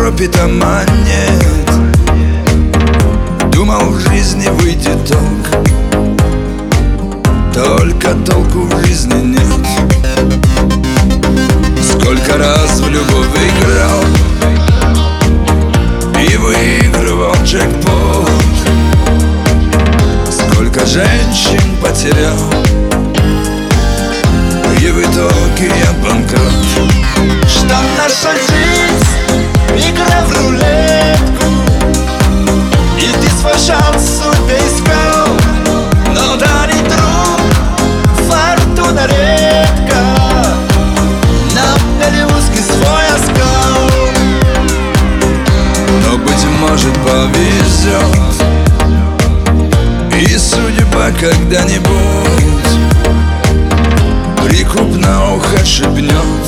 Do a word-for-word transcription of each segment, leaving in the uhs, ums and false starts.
пропита монет. Думал, в жизни выйдет толк, только толку в жизни нет. Сколько раз в любовь играл и выигрывал джекпот, сколько женщин потерял, и в итоге я банкрот. Что наша жизнь — игра в рулетку, и ты свой шанс себе искал. Но дарит друг, фортуна редко, нам голливудский свой оскал. Но, быть может, повезет, и судьба когда-нибудь прикупно ухо шибнет,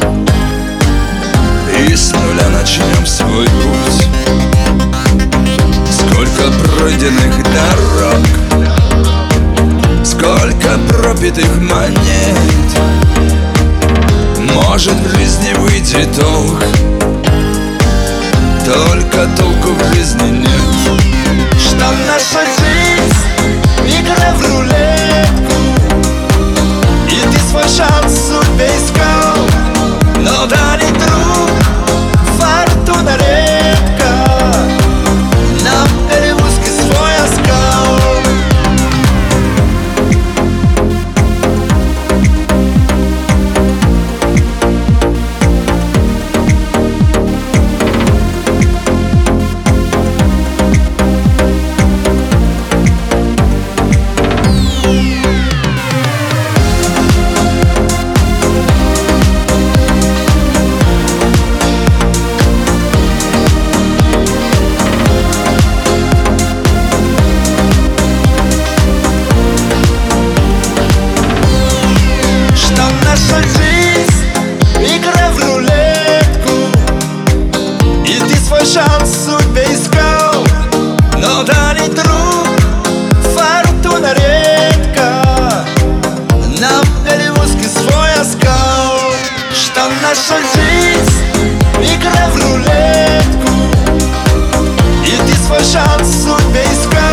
и с нуля начнем свой путь. Сколько пройденных дорог, сколько пропитых монет. Может, в жизни выйдет толк, только толку в жизни нет. Что наша жизнь — игра в рулетку, и ты свой шанс себе искал. Но дарит друг, фортуна редко, нам голливудский свой оскал. Наша жизнь — игра в рулетку, и ты свой шанс себе искал. Но дарит друг, фортуна редко, нам голливудский свой оскал. Что наша жизнь — игра в рулетку, и ты свой шанс себе искал.